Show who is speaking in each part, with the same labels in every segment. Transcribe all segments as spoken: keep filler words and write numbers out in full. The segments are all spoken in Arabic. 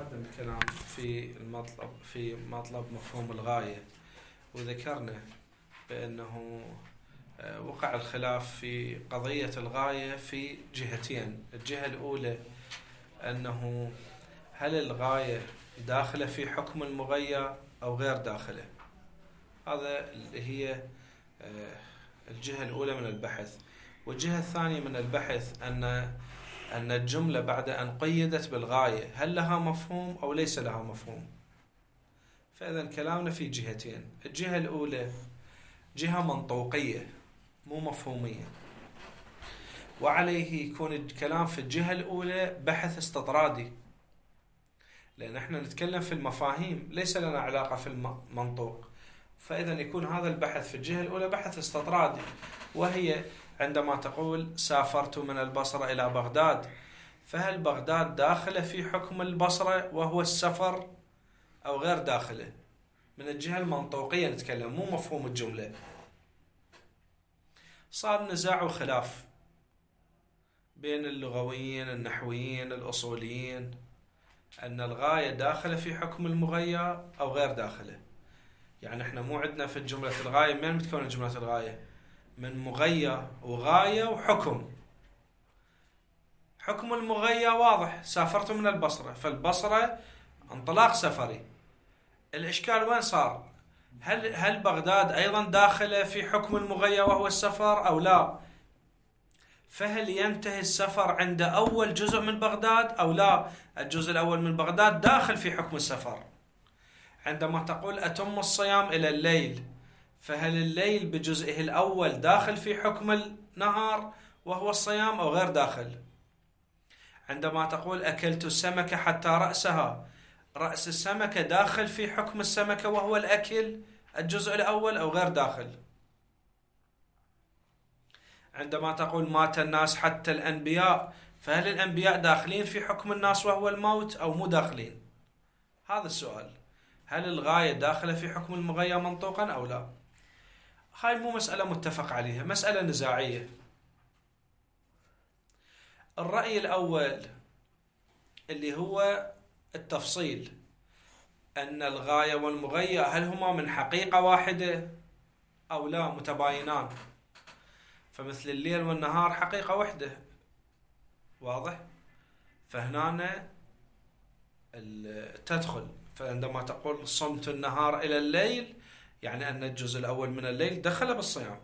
Speaker 1: تقدم الكلام في المطلب في مطلب مفهوم الغاية، وذكرنا بأنه وقع الخلاف في قضية الغاية في جهتين. الجهة الأولى أنه هل الغاية داخلة في حكم المغير أو غير داخلة. هذا اللي هي الجهة الأولى من البحث. والجهة الثانية من البحث أن أن الجملة بعد أن قيدت بالغاية هل لها مفهوم أو ليس لها مفهوم. فإذا كلامنا في جهتين. الجهة الأولى جهة منطوقية مو مفهومية، وعليه يكون الكلام في الجهة الأولى بحث استطرادي، لأن احنا نتكلم في المفاهيم ليس لنا علاقة في المنطوق. فإذا يكون هذا البحث في الجهة الأولى بحث استطرادي، وهي عندما تقول سافرت من البصرة إلى بغداد، فهل بغداد داخلة في حكم البصرة وهو السفر أو غير داخله؟ من الجهة المنطوقية نتكلم، مو مفهوم الجملة. صار نزاع وخلاف بين اللغويين النحويين الأصوليين أن الغاية داخلة في حكم المغير أو غير داخله. يعني احنا مو عندنا في الجملة الغاية، من بتكون جملة الغاية؟ من مغير وغاية وحكم. حكم المغير واضح، سافرت من البصرة، فالبصرة انطلاق سفري. الإشكال وين صار؟ هل هل بغداد أيضا داخلة في حكم المغير وهو السفر أو لا؟ فهل ينتهي السفر عند أول جزء من بغداد أو لا؟ الجزء الأول من بغداد داخل في حكم السفر. عندما تقول أتم الصيام إلى الليل، فهل الليل بجزئه الأول داخل في حكم النهار وهو الصيام أو غير داخل؟ عندما تقول أكلت السمكة حتى رأسها، رأس السمكة داخل في حكم السمكة وهو الأكل الجزء الأول أو غير داخل؟ عندما تقول مات الناس حتى الأنبياء، فهل الأنبياء داخلين في حكم الناس وهو الموت أو مو داخلين؟ هذا السؤال. هل الغاية داخلة في حكم المغير منطوقا أو لا؟ هاي مو مسألة متفق عليها، مسألة نزاعية. الرأي الأول اللي هو التفصيل، أن الغاية والمغير هل هما من حقيقة واحدة أو لا، متباينان. فمثل الليل والنهار حقيقة واحدة، واضح؟ فهنا تدخل. فعندما تقول صمت النهار إلى الليل، يعني أن الجزء الأول من الليل دخل بالصيام،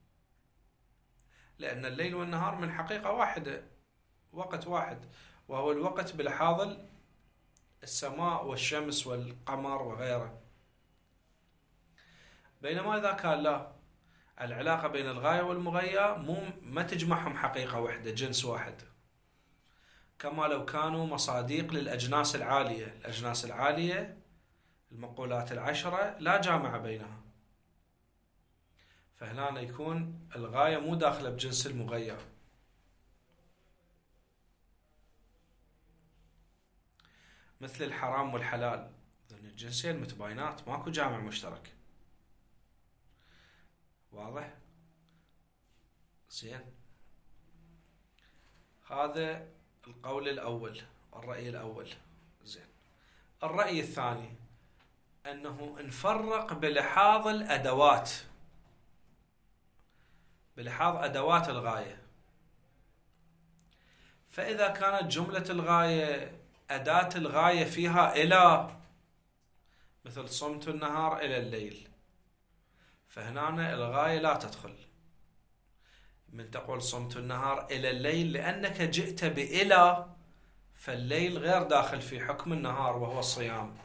Speaker 1: لأن الليل والنهار من حقيقة واحدة، وقت واحد، وهو الوقت بلحاظ السماء والشمس والقمر وغيره. بينما إذا كان لا، العلاقة بين الغاية والمغير مو ما تجمعهم حقيقة واحدة، جنس واحد، كما لو كانوا مصاديق للأجناس العالية. الأجناس العالية المقولات العشرة لا جامع بينها، فهنا يكون الغاية مو داخلة بجنس المغير. مثل الحرام والحلال، الجنسين متباينات، ماكو جامع مشترك، واضح؟ زين، هذا القول الأول، الرأي الأول. زين، الرأي الثاني أنه نفرق بلحاظ الأدوات، بلحاظ أدوات الغاية. فإذا كانت جملة الغاية أداة الغاية فيها إلى، مثل صمت النهار إلى الليل، فهنا الغاية لا تدخل. من تقول صمت النهار إلى الليل لأنك جئت بإلى، فالليل غير داخل في حكم النهار وهو الصيام.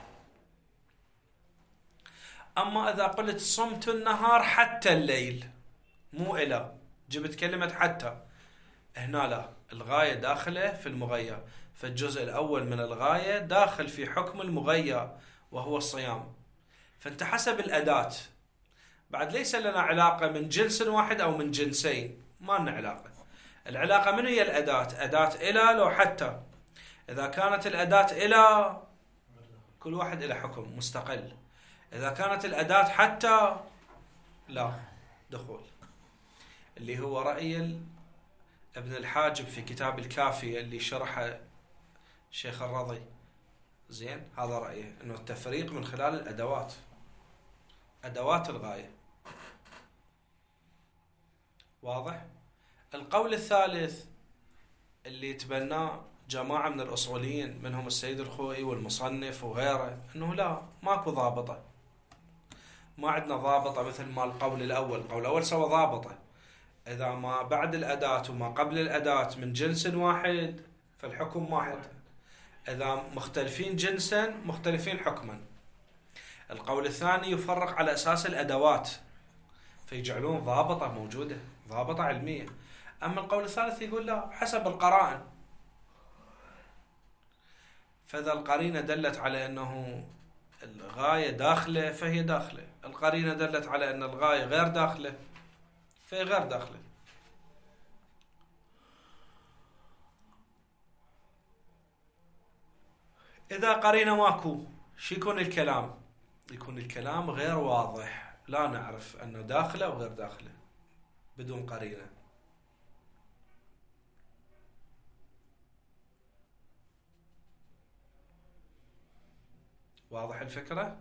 Speaker 1: أما إذا قلت صمت النهار حتى الليل، مو إلى، جبت كلمة حتى، هنا لا، الغاية داخلة في المغير، فالجزء الأول من الغاية داخل في حكم المغير وهو الصيام. فانت حسب الأداة. بعد ليس لنا علاقة من جنس واحد أو من جنسين، ما لنا علاقة. العلاقة من هي الأداة؟ أداة إلى لو حتى. إذا كانت الأداة إلى كل واحد إلى حكم مستقل، إذا كانت الأداة حتى لا دخول، اللي هو رأي ابن الحاجب في كتاب الكافية اللي شرحه الشيخ الرضي. زين، هذا رأيه انه التفريق من خلال الادوات، ادوات الغاية. واضح؟ القول الثالث اللي تبناه جماعة من الأصوليين منهم السيد الخوئي والمصنف وغيره، أنه لا، ماكو ضابطة، ما عندنا ضابطة مثل ما القول الأول. القول الأول سوى ضابطة، إذا ما بعد الأداة وما قبل الأداة من جنس واحد فالحكم واحد، إذا مختلفين جنسا مختلفين حكما. القول الثاني يفرق على أساس الأدوات، فيجعلون ضابطة موجودة، ضابطة علمية. أما القول الثالث يقول لا، حسب القرائن. فإذا القرينة دلت على أنه الغاية داخلة فهي داخلة، القرينة دلت على أن الغاية غير داخلة فهي غير داخلة. إذا قرينة ماكو، شو يكون الكلام؟ يكون الكلام غير واضح، لا نعرف أنه داخلة أو غير داخلة بدون قرينة. واضح الفكرة؟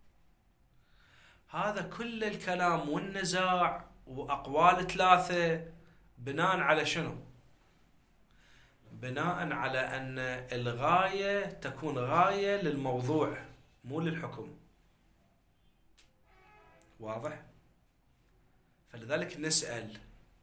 Speaker 1: هذا كل الكلام والنزاع وأقوال ثلاثة بناء على شنو؟ بناء على أن الغاية تكون غاية للموضوع مو للحكم. واضح؟ فلذلك نسأل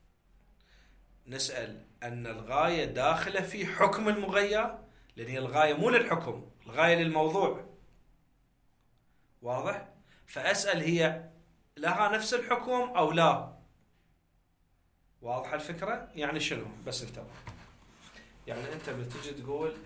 Speaker 1: نسأل أن الغاية داخلة في حكم المغير، لأن هي الغاية مو للحكم، الغاية للموضوع. واضح؟ فأسأل هي لها نفس الحكم أو لا. واضح الفكرة؟ يعني شنو؟ بس انتبه، يعني أنت بتجي تقول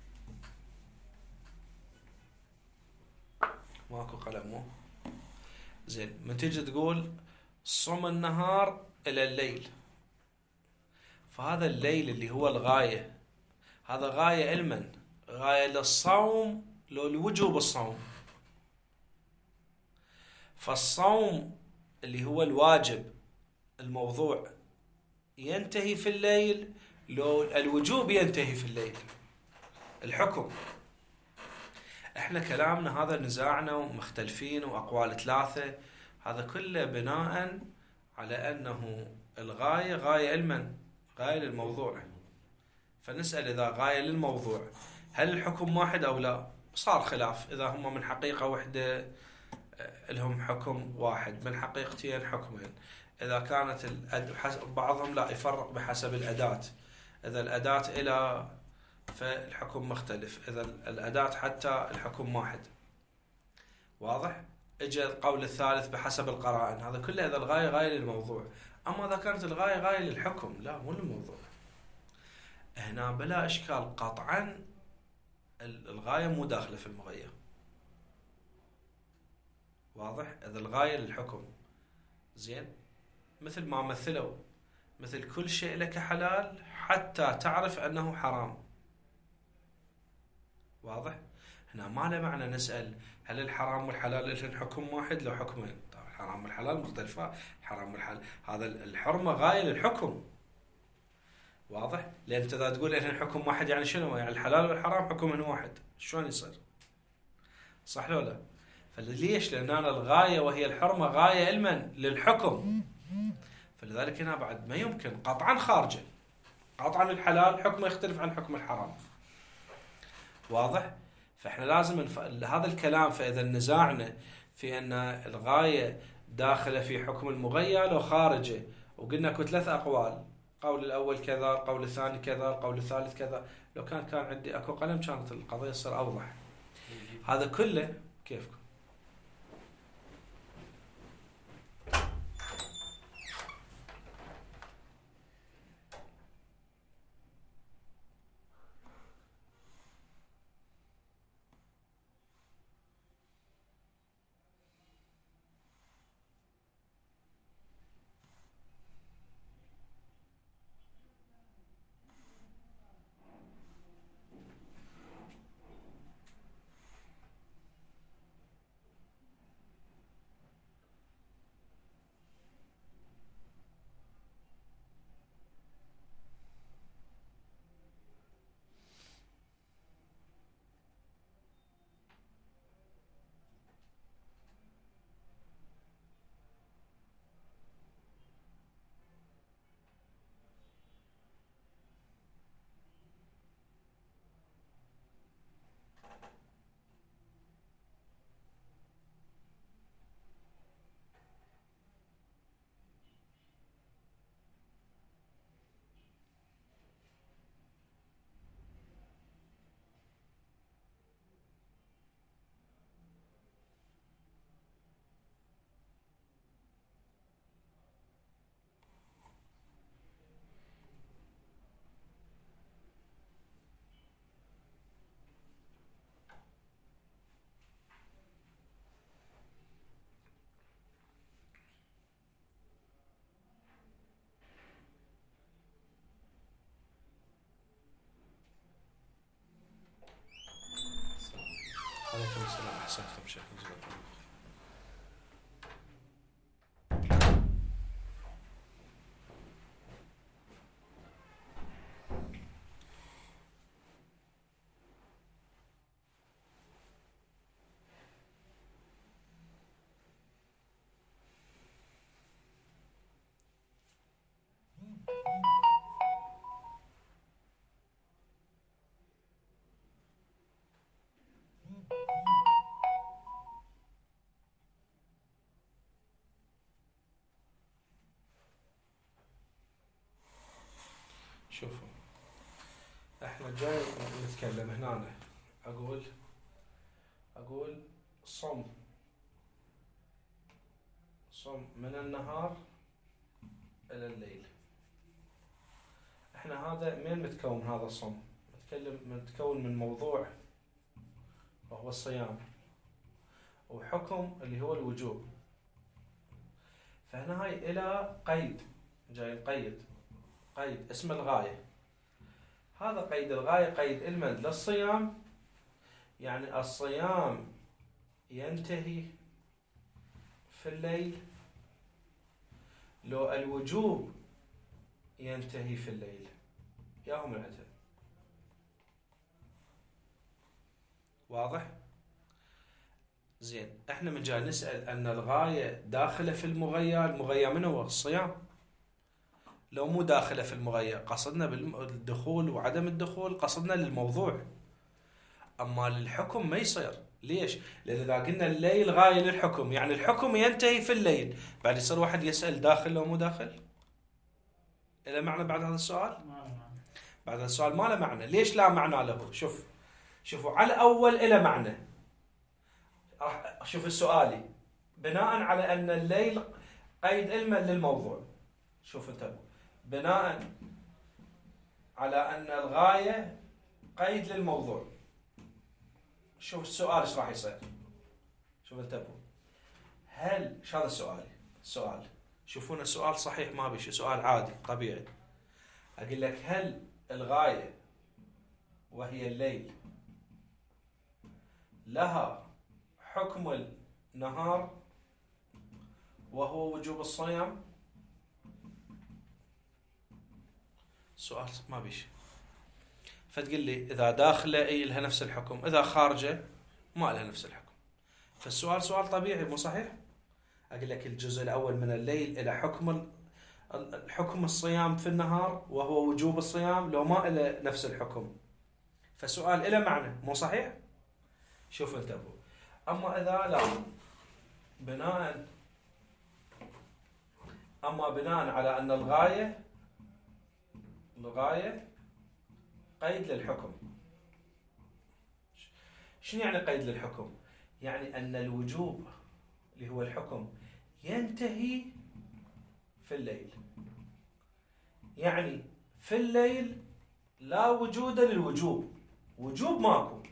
Speaker 1: ماكو قلم مو زين، من تجي تقول صم النهار إلى الليل، فهذا الليل اللي هو الغاية، هذا غاية علما، غاية للصوم لو الوجوب الصوم. فالصوم اللي هو الواجب الموضوع ينتهي في الليل، لو الوجوب ينتهي في الليل الحكم. احنا كلامنا هذا نزاعنا ومختلفين وأقوال ثلاثة، هذا كله بناء على أنه الغاية غاية علما، غاية للموضوع. فنسأل إذا غاية للموضوع هل الحكم واحد أو لا؟ صار خلاف، إذا هم من حقيقة واحدة لهم حكم واحد، من حقيقتين حكمين. إذا كانت الأد... بعضهم لا يفرق بحسب الأداة، إذا الأداة إلى فالحكم مختلف، إذا الأداة حتى الحكم واحد. واضح؟ اجى القول الثالث بحسب القرائن، هذا كله إذا الغاية غاية للموضوع. أما إذا كانت الغاية غاية للحكم لا مو للموضوع، هنا بلا إشكال قطعا الغاية مو داخلة في المغير. واضح؟ إذا الغاية للحكم زين، مثل ما مثلوا، مثل كل شيء لك حلال حتى تعرف أنه حرام. واضح؟ هنا ما له معنى نسأل هل الحرام والحلال لهم حكم واحد لو حكمين؟ طيب الحرام والحلال مختلفة، الحرام والحلال هذا الحرمة غاية للحكم. واضح؟ لأن أنت إذا تقول لهم حكم واحد يعني شنو؟ يعني الحلال والحرام حكم واحد، شلون يصير؟ صح لو لا؟ فليش؟ لأن أنا الغاية وهي الحرمة غاية علما للحكم، فلذلك هنا بعد ما يمكن قطعا خارجه، قطعا الحلال حكمه يختلف عن حكم الحرام. واضح؟ فإحنا لازم نف... هذا الكلام، فإذا نزاعنا في أن الغاية داخلة في حكم المغير أو خارجه، وقلنا كو ثلاث أقوال، قول الأول كذا، القول الثاني كذا، القول الثالث كذا، لو كان كان عندي أكو قلم كانت القضية تصير أوضح. هذا كله كيفكم؟ أحسنت بشكل جزاك الله. شوفوا احنا جاي نتكلم هنا، اقول اقول صم صم من النهار الى الليل. احنا هذا من متكون هذا الصم؟ نتكلم متكون من موضوع وهو الصيام، وحكم اللي هو الوجوب. فهنا هاي الى قيد، جاي نقيد قيد اسم الغاية. هذا قيد الغاية قيد المد للصيام، يعني الصيام ينتهي في الليل، لو الوجوب ينتهي في الليل. ياهم العتب واضح؟ زين، احنا من جاي نسأل ان الغاية داخلة في المغيى، المغيى من هو؟ الصيام. لو مو داخله في المغيى قصدنا بالدخول وعدم الدخول قصدنا للموضوع، اما للحكم ما يصير. ليش؟ لان اذا قلنا الليل غايه للحكم، يعني الحكم ينتهي في الليل، بعد يصير واحد يسال داخل لو مو داخل؟ له معنى بعد هذا السؤال؟ بعد هذا السؤال ما له معنى. ليش لا معنى له؟ شوف شوفوا، على الاول له معنى. راح شوف سؤالي بناء على ان الليل قيد علما للموضوع. شوف انتبهوا، بناء على أن الغاية قيد للموضوع. شوف السؤال ايش راح يصير. شوف انتبهوا، هل ايش هذا السؤال؟ السؤال شوفون السؤال صحيح ما بيش، سؤال عادي طبيعي. أقول لك هل الغاية وهي الليل لها حكم النهار وهو وجوب الصيام؟ سؤال ما بيش. فتقول لي إذا داخلة أي لها نفس الحكم، إذا خارجة ما لها نفس الحكم. فالسؤال سؤال طبيعي مو صحيح؟ أقول لك الجزء الأول من الليل إلى حكم حكم الصيام في النهار وهو وجوب الصيام، لو ما إلى نفس الحكم فالسؤال إلى معنى مو صحيح؟ شوف انتبهوا. أما إذا لا، بناء أما بناء على أن الغاية الغاية قيد للحكم. شنو يعني قيد للحكم؟ يعني أن الوجوب اللي هو الحكم ينتهي في الليل، يعني في الليل لا وجود للوجوب، وجوب ماكو.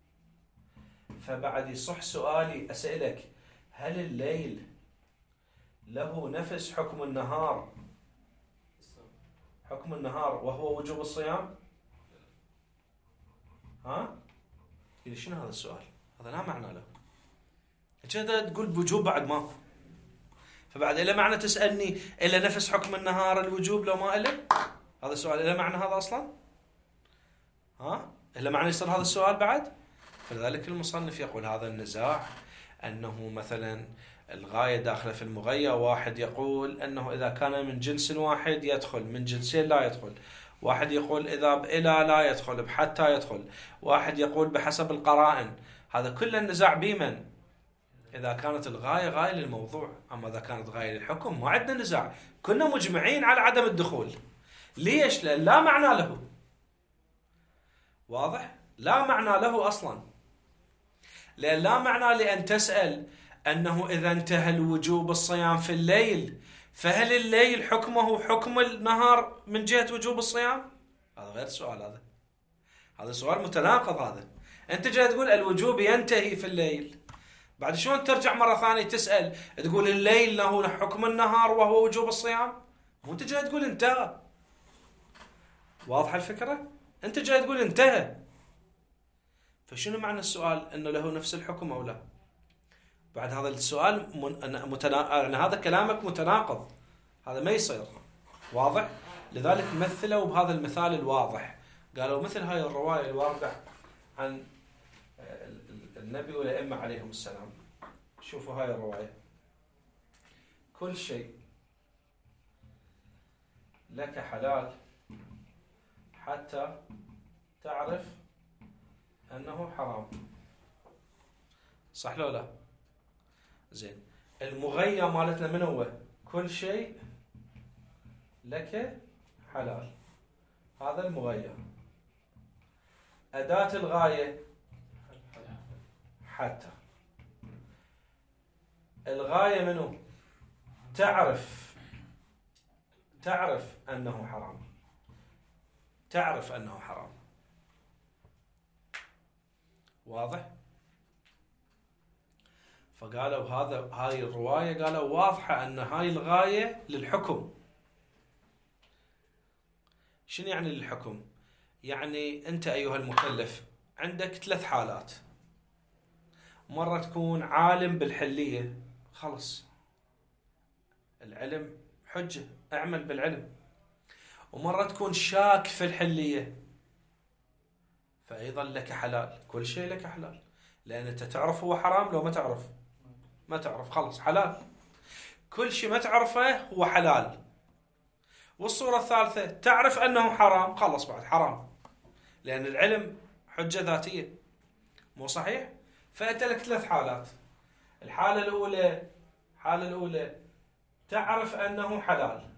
Speaker 1: فبعد يصح سؤالي أسألك هل الليل له نفس حكم النهار، حكم النهار وهو وجوب الصيام؟ ها؟ تقول شنو هذا السؤال؟ هذا لا معنى له. كذا تقول بوجوب بعد ماكو. فبعد إلى معنى تسألني إلى نفس حكم النهار الوجوب لو ما إلى؟ هذا السؤال إلى معنى هذا أصلا؟ ها؟ إلى معنى يصير هذا السؤال بعد؟ فلذلك المصنف يقول هذا النزاع أنه مثلا الغاية داخلة في المغيى. واحد يقول أنه إذا كان من جنس واحد يدخل، من جنسين لا يدخل. واحد يقول إذا بإلى لا يدخل، بحتى يدخل. واحد يقول بحسب القرائن. هذا كل النزاع بمن؟ إذا كانت الغاية غاية للموضوع. أما إذا كانت غاية للحكم ما عندنا نزاع، كنا مجمعين على عدم الدخول. ليش؟ لأن لا معنى له. واضح؟ لا معنى له أصلا. لأن لا معنى لأن تسأل أنه إذا انتهى الوجوب الصيام في الليل فهل الليل حكمه حكم النهار من جهة وجوب الصيام؟ هذا غير سؤال. هذا هذا سؤال متناقض. هذا أنت جاي تقول الوجوب ينتهي في الليل، بعد شلون ترجع مرة ثانية تسأل تقول الليل له حكم النهار وهو وجوب الصيام؟ مو أنت جاي تقول انتهى. واضحة الفكرة؟ أنت جاي تقول انتهى. فشنو معنى السؤال انه له نفس الحكم او لا؟ بعد هذا السؤال متنا... يعني هذا كلامك متناقض، هذا ما يصير. واضح؟ لذلك مثلوا بهذا المثال الواضح، قالوا مثل هاي الرواية الواردة عن النبي والأئمة عليهم السلام. شوفوا هاي الرواية: كل شيء لك حلال حتى تعرف أنه حرام. صح لو لا؟ زين. المغيى مالتنا من هو؟ كل شيء لك حلال، هذا المغيى. أداة الغاية حتى. الغاية منه؟ تعرف تعرف أنه حرام، تعرف أنه حرام. واضح؟ فقالوا هذا هاي الرواية قالوا واضحة أن هاي الغاية للحكم. شنو يعني للحكم؟ يعني أنت أيها المكلف عندك ثلاث حالات: مرة تكون عالم بالحلية، خلص العلم حجة، اعمل بالعلم. ومرة تكون شاك في الحلية، فأيضا لك حلال، كل شيء لك حلال، لأن أنت تعرف هو حرام. لو ما تعرف ما تعرف خلص حلال، كل شيء ما تعرفه هو حلال. والصورة الثالثة تعرف أنه حرام، خلص بعد حرام، لأن العلم حجة ذاتية. مو صحيح؟ فأنت لك ثلاث حالات. الحالة الأولى الحالة الأولى تعرف أنه حلال،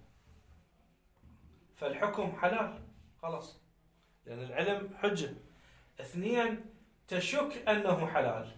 Speaker 1: فالحكم حلال خلاص، لأن العلم حجة. اثنين، تشك أنه حلال،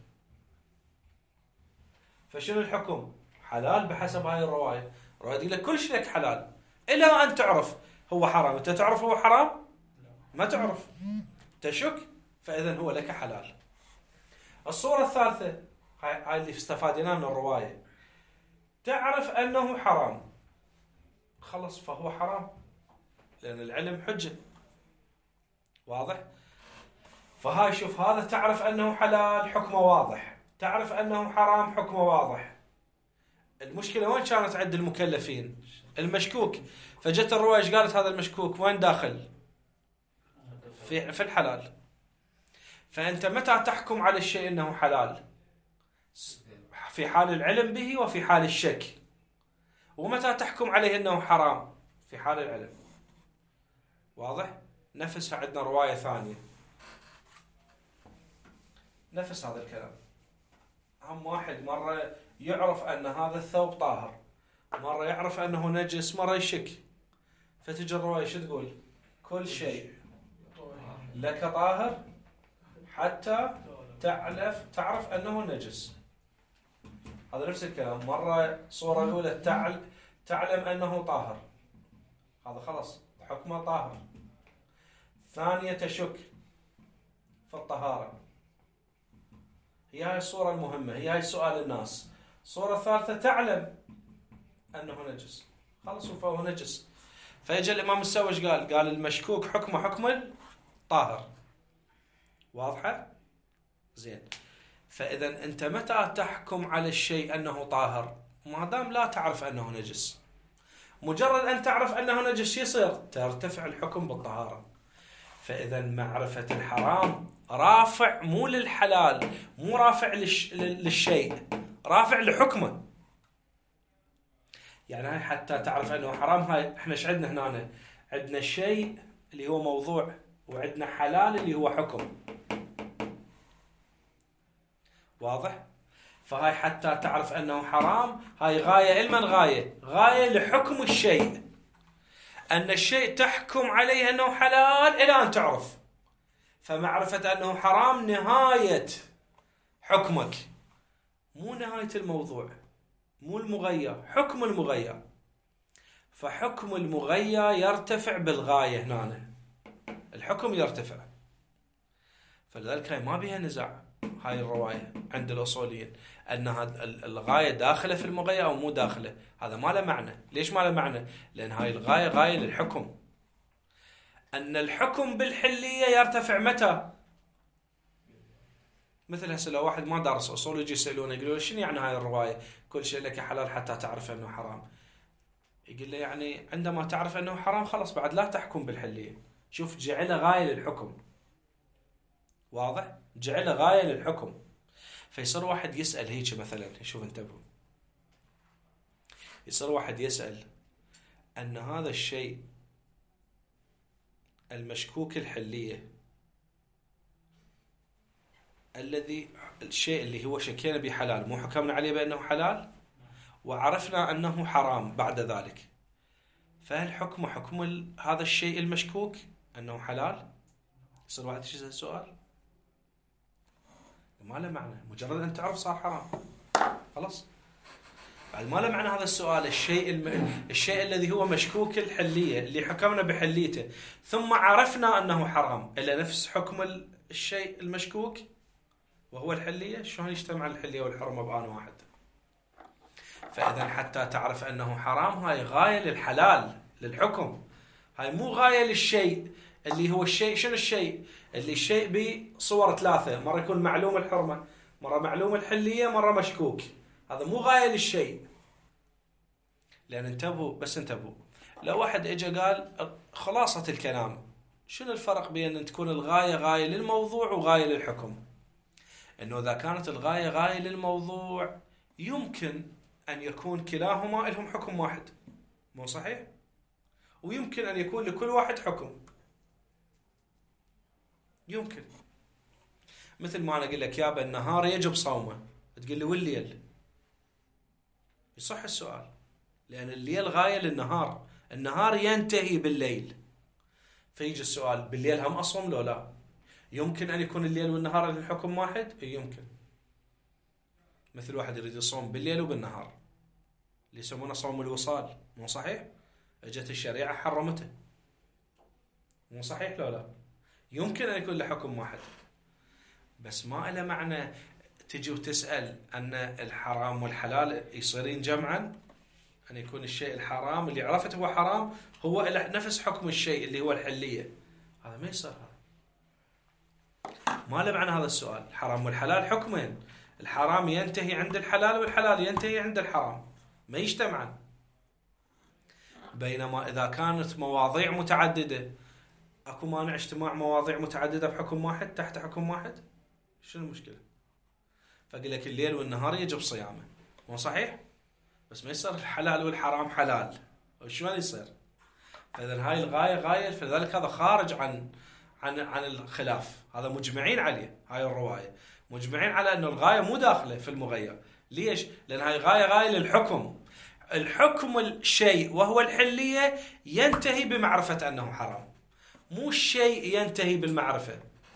Speaker 1: فشنو الحكم؟ حلال بحسب هاي الرواية. الرواية تقول لك كل شيء لك حلال إلى أن تعرف هو حرام. أنت تعرف هو حرام؟ ما تعرف، تشك، فإذن هو لك حلال. الصورة الثالثة هاي اللي استفادنا من الرواية: تعرف أنه حرام، خلص فهو حرام، لأن العلم حجة. واضح؟ فهاي شوف، هذا تعرف أنه حلال حكمه واضح، تعرف أنه حرام حكمه واضح. المشكلة وين كانت عند المكلفين؟ المشكوك. فجت الرواية ايش قالت؟ هذا المشكوك وين داخل؟ في في الحلال. فأنت متى تحكم على الشيء أنه حلال؟ في حال العلم به وفي حال الشك. ومتى تحكم عليه أنه حرام؟ في حال العلم. واضح؟ نفس عندنا رواية ثانية نفس هذا الكلام. هم واحد مرة يعرف أن هذا الثوب طاهر، مرة يعرف أنه نجس، مرة يشك. فتجي الرواية شو تقول؟ كل شيء لك طاهر حتى تعرف تعرف أنه نجس. هذا نفس الكلام. مرة صورة الأولى تعل تعلم أنه طاهر، هذا خلاص حكمه طاهر. ثانية تشك في الطهارة، هي هاي الصورة المهمة، هي هاي سؤال الناس. الصورة الثالثة تعلم أنه نجس، خلص فهو نجس. فيجي الإمام السوج قال قال المشكوك حكمه حكم الطاهر. واضحة؟ زين. فإذا أنت متى تحكم على الشيء أنه طاهر؟ ما دام لا تعرف أنه نجس. مجرد أن تعرف أنه نجس يصير ترتفع الحكم بالطهارة. فإذا معرفة الحرام رافع مو للحلال، مو رافع للش... للشيء، رافع لحكمه. يعني هاي حتى تعرف أنه حرام، هاي احنا ايش عندنا هنا؟ عندنا شيء اللي هو موضوع، وعندنا حلال اللي هو حكم. واضح؟ فهاي حتى تعرف أنه حرام، هاي غاية. المن غاية؟ غاية لحكم الشيء، أن الشيء تحكم عليه أنه حلال إلى أن تعرف. فمعرفة أنه حرام نهاية حكمك، مو نهاية الموضوع، مو المغيى، حكم المغيى. فحكم المغيى يرتفع بالغاية هنا، الحكم يرتفع. فلذلك هاي ما بيها نزاع هاي الرواية عند الأصوليين، أنها الغاية داخلة في المغيى أو مو داخلة. هذا ما له معنى. ليش ما له معنى؟ لأن هاي الغاية غاية للحكم. أن الحكم بالحلية يرتفع متى؟ مثل هسه لو واحد ما دارس أصول يجي يسألونه يقولوا له شنو يعني هاي الرواية كل شيء لك حلال حتى تعرف أنه حرام؟ يقول له يعني عندما تعرف أنه حرام خلاص بعد لا تحكم بالحلية. شوف جعله غاية للحكم، واضح؟ جعله غاية للحكم. فيصير واحد يسأل هيك مثلا، شوف انتبهوا، يصير واحد يسأل أن هذا الشيء المشكوك الحلية الذي الشيء اللي هو شكينا به حلال مو حكمنا عليه بأنه حلال وعرفنا أنه حرام بعد ذلك، فهل حكم حكم هذا الشيء المشكوك أنه حلال؟ يصير واحد يسأل السؤال ما له معنى، مجرد أن تعرف صار حرام خلاص. بعد ما له معنى هذا السؤال، الشيء الم... الشيء الذي هو مشكوك الحلية اللي حكمنا بحليته ثم عرفنا أنه حرام إلا نفس حكم الشيء المشكوك وهو الحلية، شلون يجتمع الحلية والحرمة بآن واحد؟ فإذا حتى تعرف أنه حرام هاي غاية للحلال للحكم، هاي مو غاية للشيء اللي هو الشيء. شنو الشيء؟ اللي الشيء بصور ثلاثة، مرة يكون معلوم الحرمة، مرة معلوم الحلية، مرة مشكوك. هذا مو غاية للشيء. لأن انتبهوا بس انتبهوا، لو واحد اجى قال خلاصة الكلام شنو الفرق بين أن تكون الغاية غاية للموضوع وغاية للحكم؟ إنه إذا كانت الغاية غاية للموضوع يمكن أن يكون كلاهما لهم حكم واحد، مو صحيح؟ ويمكن أن يكون لكل واحد حكم، يمكن. مثل ما أنا أقول لك يابا النهار يجب صومه، تقول لي والليل، يصح السؤال، لأن الليل غاية للنهار، النهار ينتهي بالليل. فيجي السؤال بالليل هم أصوم لو لا؟ يمكن أن يكون الليل والنهار الحكم واحد؟ يمكن. مثل واحد يريد يصوم بالليل وبالنهار اللي يسمونه صوم الوصال، مو صحيح؟ اجت الشريعة حرمته، مو صحيح لو لا؟ يمكن أن يكون له حكم واحد، بس ما له معنى تجي وتسأل أن الحرام والحلال يصيرين جمعا، أن يكون الشيء الحرام اللي عرفته هو حرام هو نفس حكم الشيء اللي هو الحلية. هذا ما يصير، هذا ما له معنى هذا السؤال. الحرام والحلال حكمين، الحرام ينتهي عند الحلال والحلال ينتهي عند الحرام، ما يجتمعان. بينما إذا كانت مواضيع متعددة أكو مانع اجتماع مواضيع متعددة بحكم واحد تحت حكم واحد؟ شنو المشكلة؟ فأقول لك الليل والنهار يجب صيامه، مو صحيح؟ بس ما يصير الحلال والحرام حلال، شو اللي يصير؟ فإذا هاي الغاية غاية، فلذلك هذا خارج عن عن عن الخلاف، هذا مجمعين عليه. هاي الرواية مجمعين على أنه الغاية مو داخلة في المغير. ليش؟ لأن هاي غاية غاية للحكم. الحكم الشيء وهو الحلية ينتهي بمعرفة أنه حرام، مو الشيء ينتهي بالمعرفة.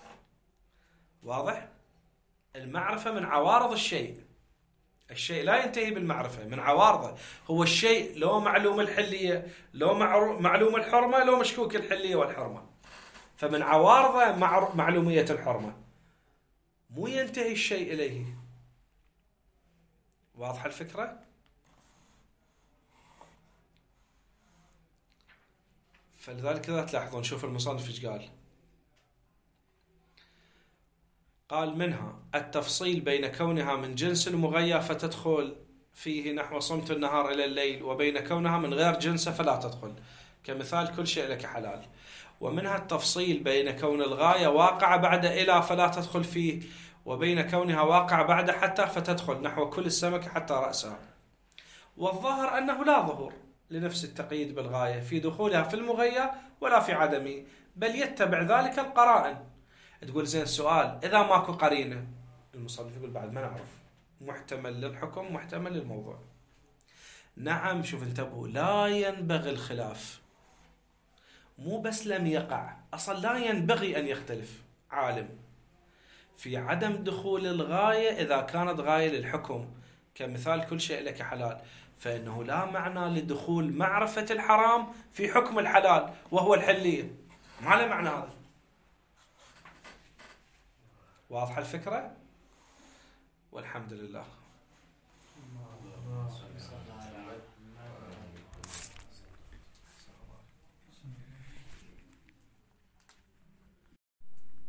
Speaker 1: واضح؟ المعرفة من عوارض الشيء، الشيء لا ينتهي بالمعرفة، من عوارضه. هو الشيء لو معلوم الحلية، لو معلوم الحرمة، لو مشكوك الحلية والحرمة، فمن عوارضه معلومية الحرمة، مو ينتهي الشيء إليه. واضحة الفكرة؟ فلذلك لا تلاحظون، شوف المصنف ايش قال. قال منها التفصيل بين كونها من جنس المغير فتدخل فيه نحو صمت النهار إلى الليل، وبين كونها من غير جنسه فلا تدخل، كمثال كل شيء لك حلال. ومنها التفصيل بين كون الغاية واقع بعد إلى فلا تدخل فيه، وبين كونها واقع بعد حتى فتدخل نحو كل السمك حتى رأسها. والظاهر أنه لا ظهور لنفس التقييد بالغاية في دخولها في المغير ولا في عدمه، بل يتبع ذلك القرائن. تقول زين السؤال إذا ماكو قرينة، المصنف يقول بعد ما نعرف، محتمل للحكم محتمل للموضوع. نعم، شوف انتبهوا، لا ينبغي الخلاف، مو بس لم يقع، أصلا لا ينبغي أن يختلف عالم في عدم دخول الغاية إذا كانت غاية للحكم، كمثال كل شيء لك حلال، فإنه لا معنى لدخول معرفة الحرام في حكم الحلال وهو الحلية، ما له معنى هذا. واضحة الفكرة؟ والحمد لله.